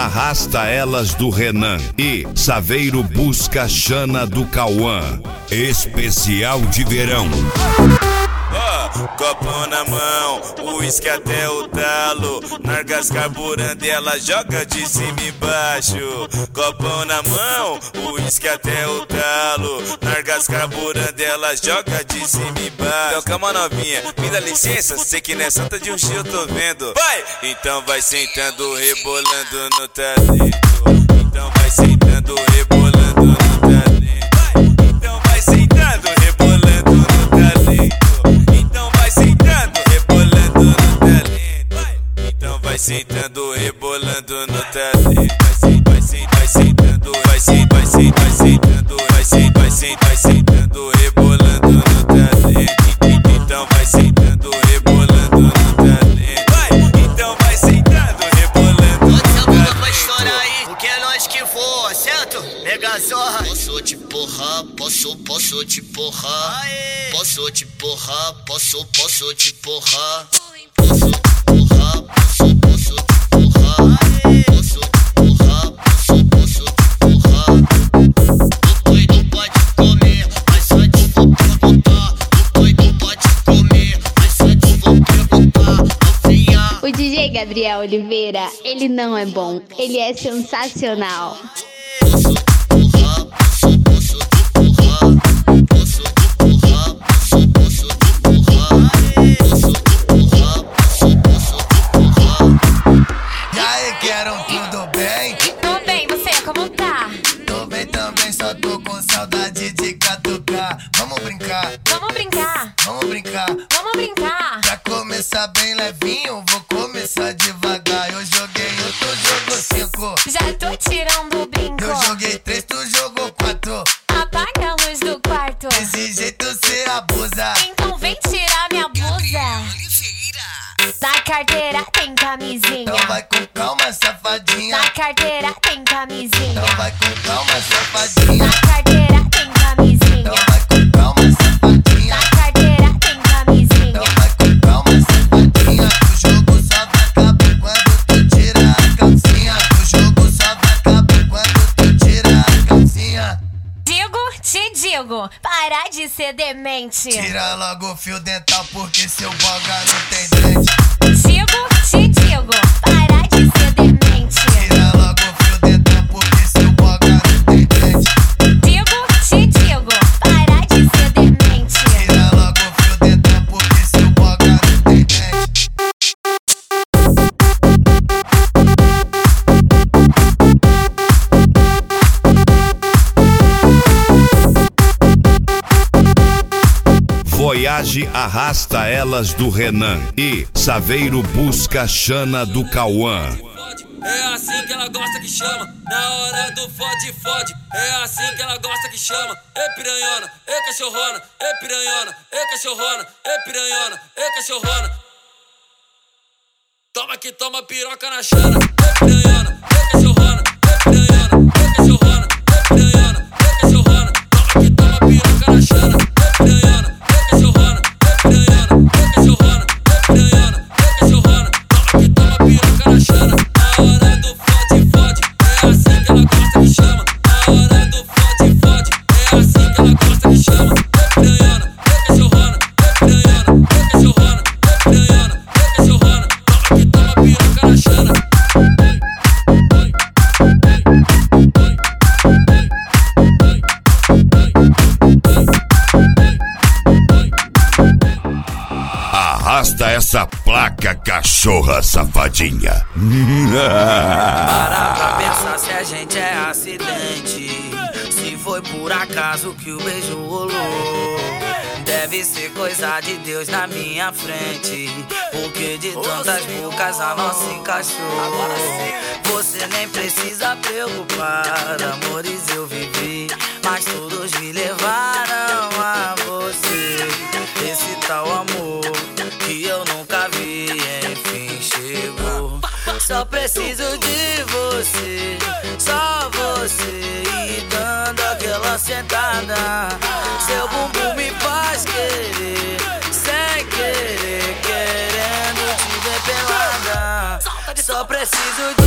arrasta elas do Renan e Saveiro busca Xana do Cauã. Especial de verão. Copo na mão, uísque até o talo. Nargas carburando e ela joga de cima e baixo. Copo na mão, uísque até o talo. Nargas carburando e ela joga de cima e baixo. Então calma novinha, me dá licença, sei que nessa santa de um X eu tô vendo. Vai! Então vai sentando, rebolando no talento. Então vai sentando, rebolando no talento. Então vai sentando, rebolando no talento. Vai sentando, rebolando no talento. Vai sentando, vai sentando, vai sentando, rebolando no talento. Então vai sentando, rebolando no talento. Então vai sentando, rebolando no talento. Bota a boca pra estourar aí, porque é nós que voa, certo? Mega Zorra. Posso te porrar, posso te porrar. Posso te porrar, posso te porrar. Posso te porrar, posso te porrar. Posso te porrar, posso te porrar. O doido pode comer, mas só te vou perguntar. O doido pode comer, mas só te vou perguntar. O DJ Gabriel Oliveira, ele não é bom, ele é sensacional. Posso te porrar, posso te porrar. Posso te porrar, posso te porrar. Posso te porrar, posso te porrar. E aí, quero tudo bem? Tô bem, você como tá? Tô bem também, só tô com saudade de catucar. Vamos brincar, Vamos brincar, vamos brincar. vamos brincar. Pra começar bem levinho, vou começar devagar. Eu joguei um, tu jogou 5. Já tô tirando o brinco. Eu joguei 3, tu jogou 4. Apaga a luz do quarto. Desse jeito cê abusa. Então vem tirar minha blusa. Na carteira tem camisinha. Então vai com calma, safadinha. Na carteira tem camisinha. Então vai com calma, safadinha. Na carteira tem camisinha. Então vai com calma, safadinha. Na carteira tem camisinha. Então vai com calma, safadinha. O jogo só vai acabar quando tu tira a calcinha. O jogo só vai acabar quando tu tira a calcinha. Te digo, para de ser demente. Tira logo o fio dental porque seu boga não tem dente. Te digo, para de ser demente. Tira logo o fio dental porque seu boga não tem dente. Te digo, para de ser demente. Tira logo o fio dental porque seu boga não tem dente. Voyage arrasta elas do Renan e Saveiro busca Xana do Cauã. É assim que ela gosta que chama, na hora do fode. É assim que ela gosta que chama. Ei piranhona, ei cachorrona, ei piranhona, ei cachorrona, ei piranhona, ei cachorrona. Toma que toma piroca na Xana. Ei piranhona, ei cachorrona, ei piranhona, ei cachorrona, ei piranhona, ei cachorrona. Toma que toma piroca na Xana. Ei piranhona, ei cachorrona, ei piranhona, ei cachorrona, ei piranhona, ei cachorrona. Toma que toma piroca na Xana. Na hora do fode, é assim que ela gosta que chama. Na hora do fode, é assim que ela gosta que chama. Ei piranhona, ei cachorrona, ei piranhona, ei cachorrona, ei piranhona, ei cachorrona. Toma que toma piroca na Xana. Arrasta essa placa, cachorra safadinha. Para pra pensar se a gente é acidente. Se foi por acaso que o beijo rolou. Deve ser coisa de Deus na minha frente. Porque de tantas bocas a nossa encaixou. Você nem precisa preocupar. Amores eu vivi, mas todos me levaram a você. Esse tal amor que eu nunca vi, enfim chegou. Só preciso de você, só você. E dando aquela sentada, seu bumbum me faz querer, sem querer, querendo te ver pelada. Só preciso